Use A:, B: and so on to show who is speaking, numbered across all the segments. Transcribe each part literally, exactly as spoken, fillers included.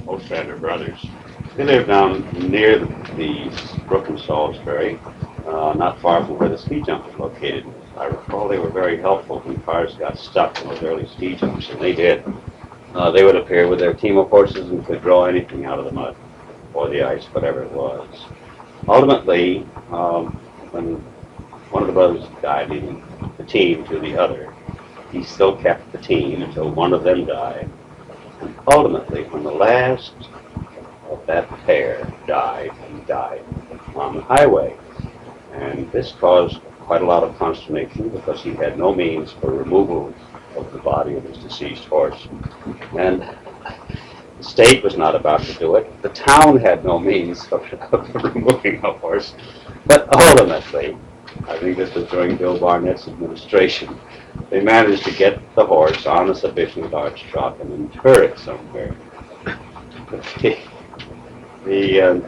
A: Ostrander brothers. They lived down near the, the brook in Salisbury, uh, not far from where the ski jump was located. I recall they were very helpful when cars got stuck in those early ski jumps, and they did. Uh, they would appear with their team of horses and could draw anything out of the mud or the ice, whatever it was. Ultimately, um, when one of the brothers died, leaving the team to the other, he still kept the team until one of them died. And ultimately, when the last of that pair died, he died on the highway. And this caused quite a lot of consternation because he had no means for removal of the body of his deceased horse. And the state was not about to do it. The town had no means of, of removing a horse. But ultimately, I think this was during Bill Barnett's administration, they managed to get the horse on a sufficient large truck and inter it somewhere. the, the uh,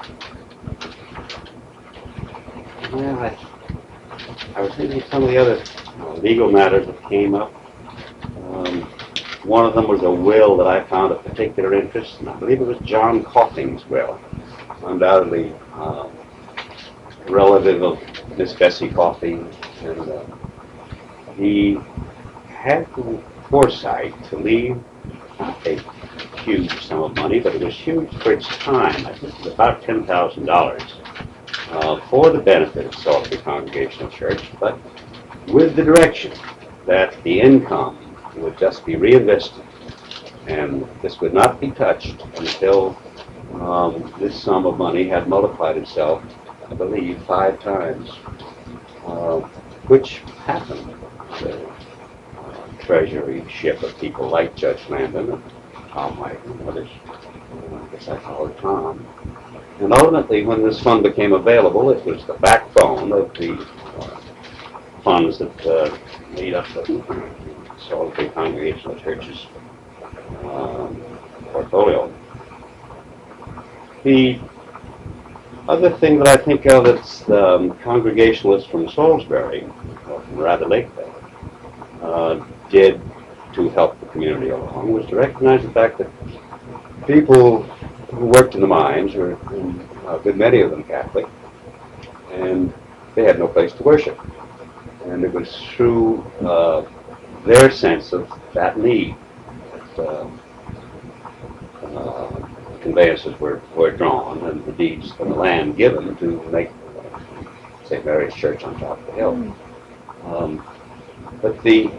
A: well, I, I was thinking of some of the other uh, legal matters that came up. Um, one of them was a will that I found of particular interest, and I believe it was John Coughing's will, undoubtedly uh, a relative of Miss Bessie Coughing, and uh, he had the foresight to leave not a huge sum of money, but it was huge for its time. I think it was about ten thousand dollars uh, for the benefit of Salisbury Congregational Church, but with the direction that the income would just be reinvested, and this would not be touched until um, this sum of money had multiplied itself, I believe, five times, uh, which happened. The uh, treasury ship of people like Judge Landon and Tom White and others. Uh, I guess I followed Tom. And ultimately, when this fund became available, it was the backbone of the uh, funds that uh, made up the Salisbury Congregational Church's um, portfolio. The other thing that I think of that's the um, Congregationalists from Salisbury, or from Rather Lake, uh, did to help the community along was to recognize the fact that people who worked in the mines were, a good many of them, Catholic, and they had no place to worship. And it was through uh, their sense of that need that uh, uh, conveyances were, were drawn and the deeds from the land given to make Saint Mary's Church on top of the hill. Um, but the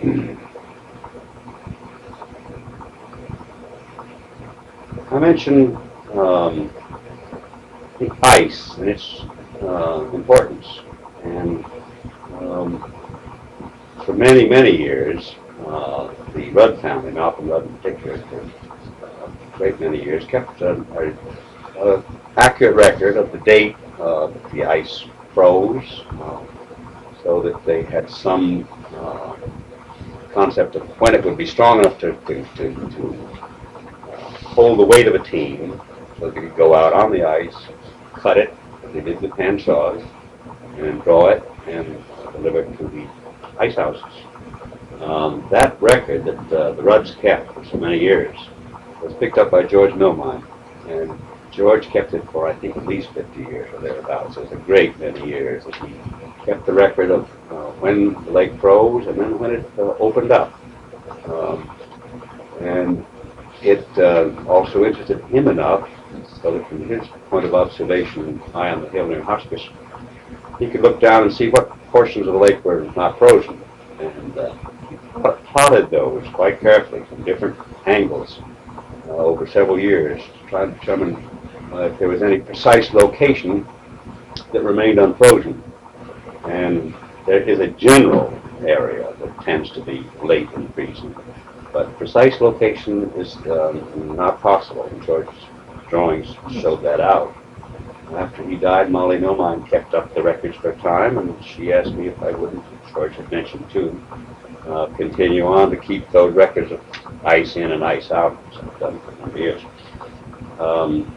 A: I mentioned um, the ice and its uh, importance, and um, for many, many years, uh, the Rudd family, Malcolm Rudd in particular, for a great many years, kept an accurate record of the date uh, that the ice froze, uh, so that they had some uh, concept of when it would be strong enough to, to, to, to hold the weight of a team, so they could go out on the ice, cut it, as they did with hand saws, and draw it and deliver it to the ice houses. Um, that record that uh, the Rudds kept for so many years was picked up by George Milmine, and George kept it for, I think, at least fifty years or thereabouts. It was a great many years that he kept the record of uh, when the lake froze and then when it uh, opened up. Um, and it uh, also interested him enough so that from his point of observation high on the hill near Hospice, he could look down and see what portions of the lake were not frozen. And uh, he plotted those quite carefully from different angles uh, over several years to try to determine uh, if there was any precise location that remained unfrozen. And there is a general area that tends to be late in freezing, but precise location is um, not possible, and George's drawings showed that out. After he died, Molly Milmine kept up the records for a time, and she asked me if I wouldn't, George had mentioned too, uh, continue on to keep those records of ice in and ice out, which I've done for a number of years. Um,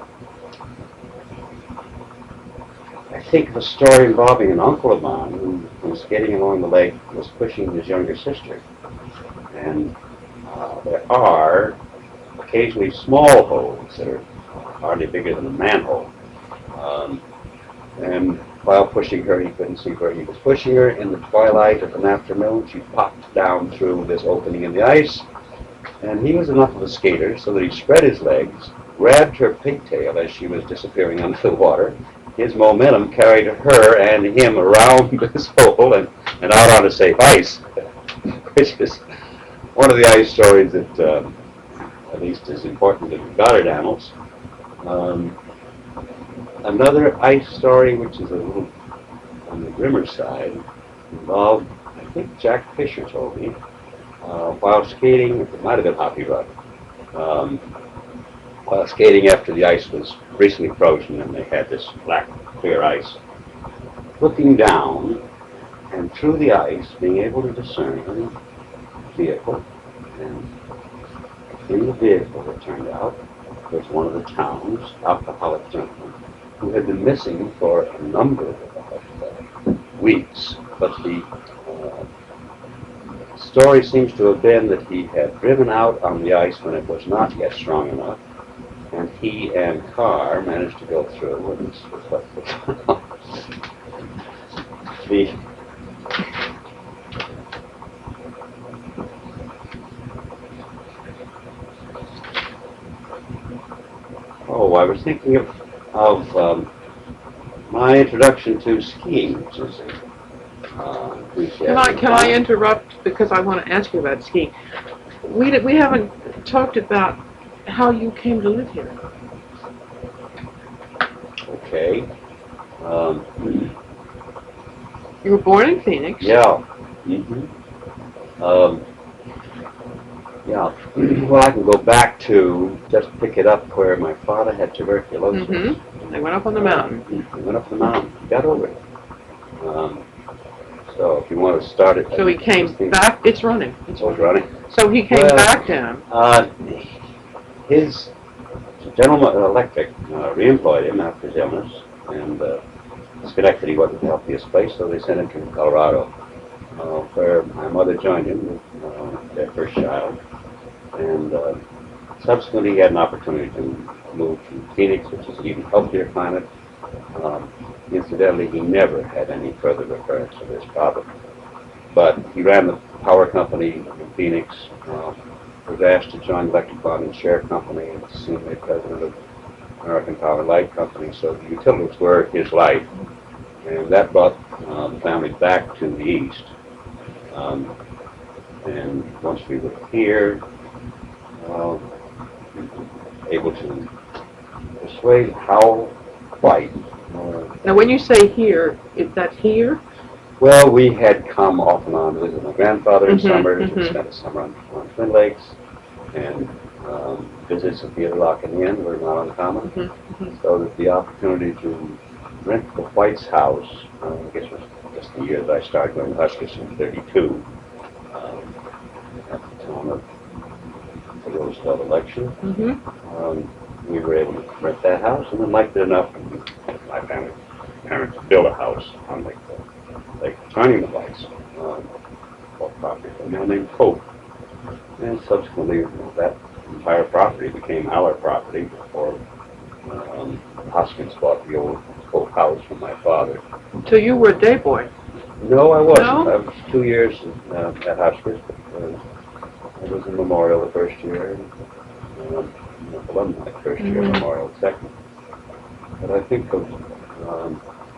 A: I think of a story involving an uncle of mine who was skating along the lake and was pushing his younger sister. And uh, there are occasionally small holes that are hardly bigger than a manhole. Um, and while pushing her, he couldn't see where he was pushing her. In the twilight of an afternoon, she popped down through this opening in the ice, and he was enough of a skater so that he spread his legs, grabbed her pigtail as she was disappearing under the water. His momentum carried her and him around this hole and, and out onto safe ice, which is one of the ice stories that uh, at least is important in Goddard Annals. Um, another ice story, which is a little on the grimmer side, involved, I think Jack Fisher told me, uh, while skating, it might have been Hoppy Rod, um, while skating after the ice was recently frozen and they had this black, clear ice, looking down and through the ice, being able to discern a vehicle, and in the vehicle, it turned out, was one of the town's alcoholic gentlemen who had been missing for a number of uh, weeks, but the uh, story seems to have been that he had driven out on the ice when it was not yet strong enough, and he and car managed to go through, and this was what the oh, I was thinking of, of um, my introduction to skiing, which is uh,
B: Can I, can I interrupt because I want to ask you about skiing? We, d- we haven't talked about how you came to live here.
A: Okay. Um,
B: You were born in Phoenix.
A: yeah. Mm-hmm. Um, yeah. Well, I can go back to just pick it up where my father had tuberculosis.
B: Mm-hmm. They went up on the mountain.
A: He went up the mountain. He got over it. Um, so if you want to start it.
B: So he came back. It's running. It's
A: Oh, it's running.
B: So he came
A: Well,
B: back down.
A: Uh, his General Electric uh, reemployed him after his illness, and uh, Schenectady wasn't the healthiest place, so they sent him to Colorado, uh, where my mother joined him with uh, their first child. And uh, subsequently, he had an opportunity to move to Phoenix, which is an even healthier climate. Um, incidentally, he never had any further recurrence of this problem. But he ran the power company in Phoenix, uh, was asked to join the Electric Bond and Share Company, and soon made president of American Power Light Company. So the utilities were his life, and that brought uh, the family back to the east. Um, and once we were here, uh, able to persuade Howell White. Uh,
B: Now, when you say here, is that here?
A: well, we had come off and on to visit my grandfather in
B: Mhm,
A: summers,
B: mhm.
A: and spent a summer on, on Twin Lakes, and um, visits at Theater Lock and Inn were not uncommon.
B: Mhm, mhm.
A: So that the opportunity to rent the White's house, uh, I guess was just the year that I started going to Huskus in thirty-two, um, at the time of the Roosevelt election.
B: Mm-hmm.
A: Um, we were able to rent that house, and then liked it enough. My family, parents built a house on Lake, Lake Turning the Whites, um, bought property from a man named Cope, and subsequently you know, that entire property became our property before um, Hoskins bought the old Cope house from my father.
B: So you were a day boy.
A: No, I wasn't.
B: No?
A: I was two years uh, at Hoskins. Uh, I was in Memorial the first year, and um, alumni the first year,
B: Mhm.
A: Memorial the second. But I think of um,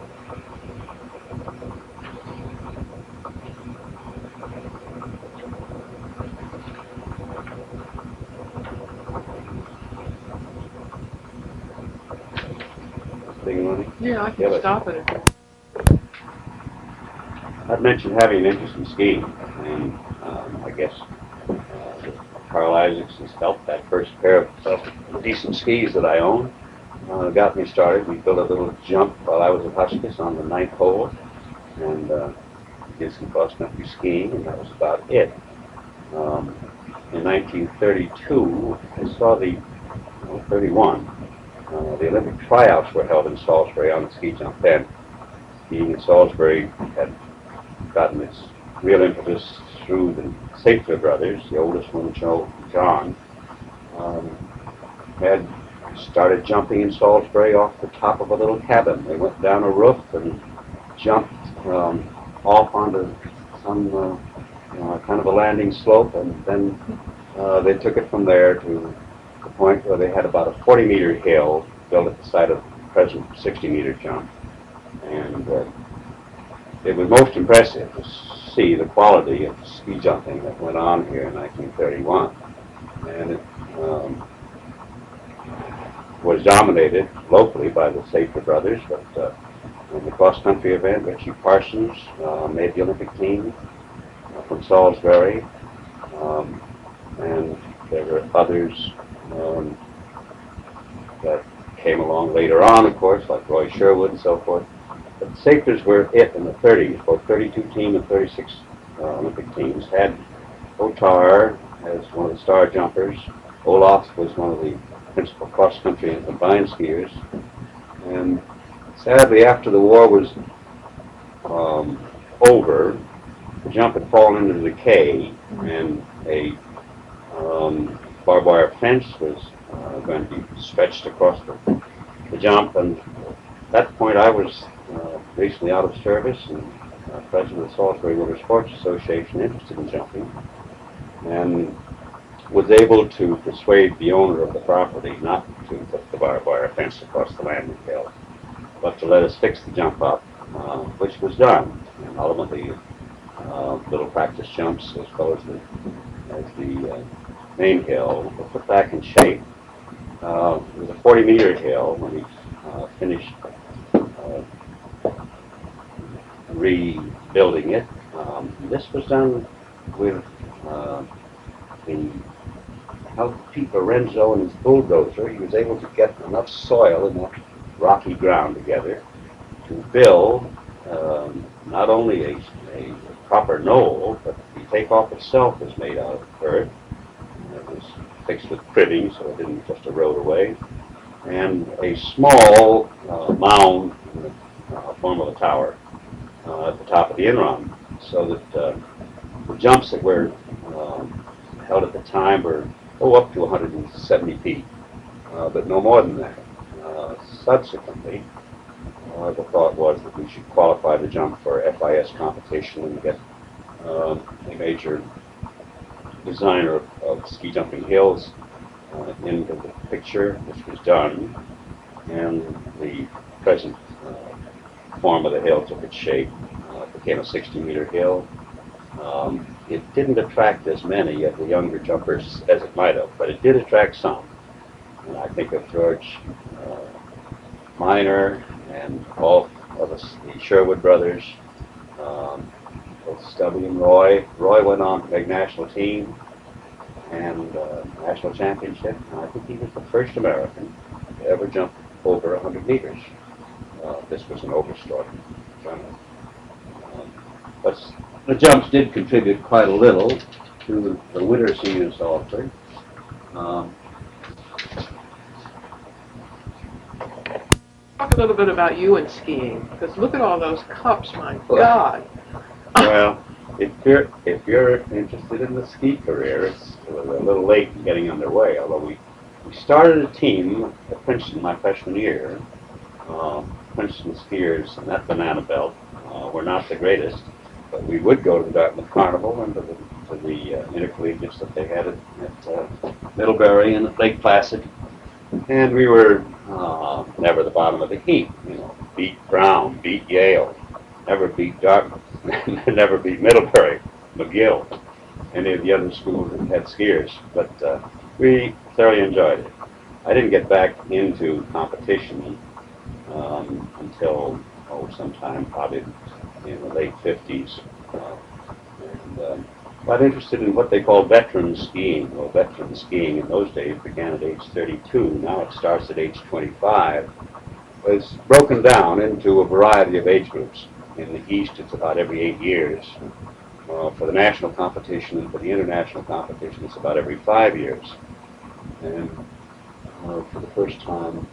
A: thing running.
B: Yeah, I can
A: Yeah, but-
B: stop it.
A: I'd mentioned having an interest in skiing, and um, I guess uh, Carl Isaacson's help, that first pair of, of decent skis that I own, uh, got me started. We built a little jump while I was at Huskus on the ninth hole, and uh, did some cross-country skiing, and that was about it. Um, in nineteen thirty-two, I saw the, well, thirty-one, uh, the Olympic tryouts were held in Salisbury on the ski jump then. Skiing in Salisbury had gotten its real impetus through the Saintler brothers, the oldest one, Joe, John, um, had started jumping in Salisbury off the top of a little cabin. They went down a roof and jumped um, off onto some uh, you know, kind of a landing slope, and then uh, they took it from there to the point where they had about a forty meter hill built at the site of the present sixty meter jump. And uh, it was most impressive to see the quality of ski jumping that went on here in nineteen thirty-one. And it um, was dominated locally by the Safer brothers, but uh, in the cross-country event, Richie Parsons uh, made the Olympic team uh, from Salisbury, um, and there were others um, that came along later on, of course, like Roy Sherwood and so forth. But the Safers were it in the thirties. Both thirty-two team and thirty-six uh, Olympic teams had Otar as one of the star jumpers. Olaf was one of the principal cross-country and combined skiers. And sadly, after the war was um, over, the jump had fallen into decay, and a um, barbed wire fence was uh, going to be stretched across the, the jump. And at that point, I was uh, recently out of service and uh, president of the Salisbury River Sports Association, interested in jumping, and was able to persuade the owner of the property not to put the barbed wire fence across the landing hill, but to let us fix the jump up, uh, which was done. And ultimately, uh, little practice jumps as well as the, as the uh, main hill were put back in shape. Uh, it was a forty meter hill when we uh, finished uh, rebuilding it. Um, this was done with uh, the help of Pete Lorenzo and his bulldozer. He was able to get enough soil in that rocky ground together to build um, not only a, a proper knoll, but the takeoff itself was made out of earth. It was fixed with cribbing so it didn't just erode away, and a small uh, mound in the uh, form of a tower uh, at the top of the in-run, so that uh, the jumps that were um, held at the time were oh, up to one hundred seventy feet, uh, but no more than that. Uh, subsequently, uh, the thought was that we should qualify the jump for F I S competition and get uh, a major designer of, of ski jumping hills uh, into the picture, which was done, and the present uh, form of the hill took its shape. Uh, it became a sixty meter hill. Um, it didn't attract as many of the younger jumpers as it might have, but it did attract some. And I think of George uh, Miner and all of us, the Sherwood brothers, um, both Stubby and Roy. Roy went on to make national team and uh, national championship. And I think he was the first American to ever jump over one hundred meters. Uh, this was an overstory. Um, but the jumps did contribute quite a little to the winter scene in Salisbury. Um,
B: Talk a little bit about you and skiing, because look at all those cups, my God.
A: Well, if you're if you're interested in the ski career, it's a little late in getting underway. Although we we started a team at Princeton my freshman year. Um, Princeton skiers and that banana belt uh, were not the greatest, but we would go to the Dartmouth Carnival and to the, to the uh, intercollegiates that they had at, at uh, Middlebury and at Lake Placid, and we were uh, never the bottom of the heap. You know, beat Brown, beat Yale, never beat Dartmouth, never beat Middlebury, McGill, any of the other schools that had skiers. But uh, we thoroughly enjoyed it. I didn't get back into competition um, until oh, sometime probably in the late fifties. Uh, and um, got interested in what they call veteran skiing. Well, veteran skiing in those days began at age thirty-two. Now it starts at age twenty-five. It's broken down into a variety of age groups. In the East, it's about every eight years. Uh, for the national competition and for the international competition, it's about every five years. And uh, for the first time,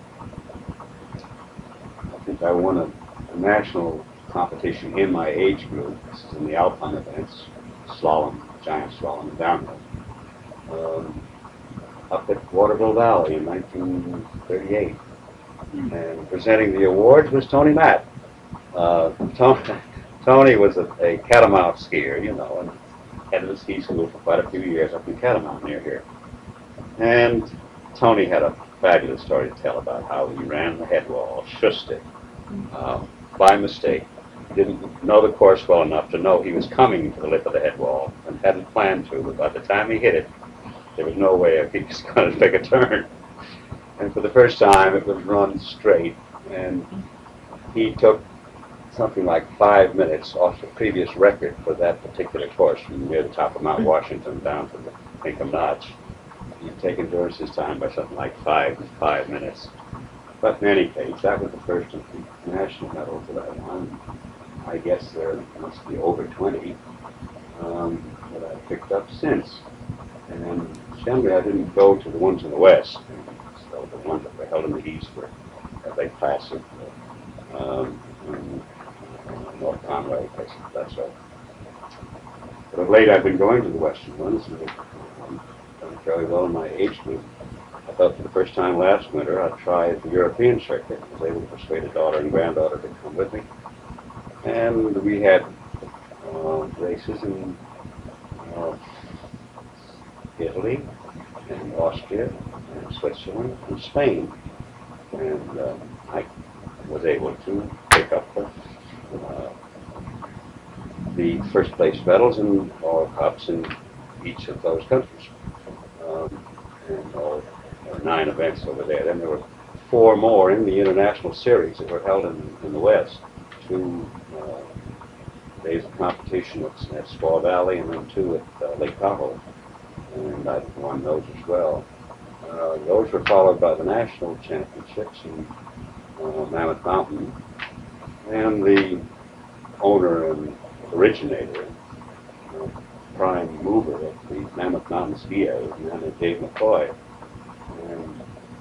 A: I think I won a, a national competition in my age group. This is in the Alpine events, slalom, giant slalom, and downhill. Um, up at Waterville Valley in nineteen thirty-eight. And presenting the awards was Tony Matt. Uh, Tony, Tony was a, a Catamount skier, you know, and head of the ski school for quite a few years up in Catamount near here. And Tony had a fabulous story to tell about how he ran the head wall, shushed it, uh, by mistake. Didn't know the course well enough to know he was coming to the lip of the head wall and hadn't planned to, but by the time he hit it, there was no way he was going to take a turn. And for the first time, it was run straight, and he took something like five minutes off the previous record for that particular course from near the top of Mount Washington down to the Pinkham Notch. He'd taken Doris's time by something like five, five minutes. But in any case, that was the first of the national medals that I won. I guess there must be over twenty um, that I've picked up since. And generally I didn't go to the ones in the West. So the ones that were held in the East were a big classic. Um, and, uh, North Conway, places, that's right. But of late I've been going to the Western ones, and I'm done fairly well in my age group. I thought for the first time last winter I'd try the European circuit. I was able to persuade a daughter and granddaughter to come with me. And we had uh, races in uh, Italy and Austria and Switzerland and Spain. And uh, I was able to pick up the, uh, the first place medals and all cups in each of those countries. Um, and all, there were nine events over there. Then there were four more in the international series that were held in, in the West. Two uh, days of competition at, at Squaw Valley and then two at uh, Lake Tahoe. And I won those as well. Uh, those were followed by the national championships in uh, Mammoth Mountain. And the owner and originator, uh, prime mover of the Mammoth Mountain ski area was a man named Dave McCoy. And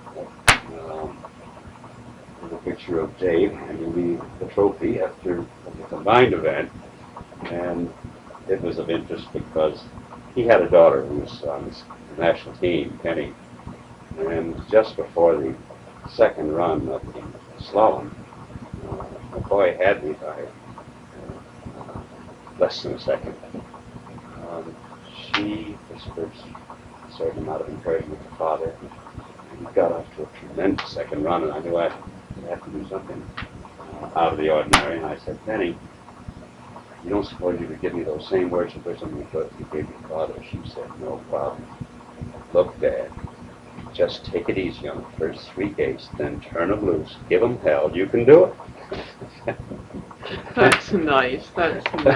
A: um, there's a picture of Dave handing me the trophy after the combined event. And it was of interest because he had a daughter who was on his national team, Penny. And just before the second run of the slalom, uh, McCoy had me by uh, less than a second. Um, she whispered a certain amount of encouragement to father. And he got off to a tremendous second run, and I knew I had to do something uh, out of the ordinary. And I said, Penny, you don't suppose you could give me those same words of wisdom you could you gave your father? She said, no problem. Look, Dad, just take it easy on the first three gates, then turn them loose. Give them hell. You can do it.
B: That's nice. That's nice.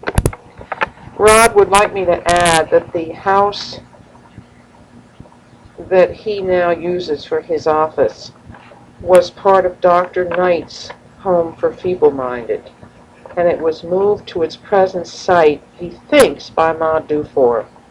C: Rod would like me to add that the house that he now uses for his office was part of Doctor Knight's home for feeble-minded, and it was moved to its present site, he thinks, by Ma Dufour.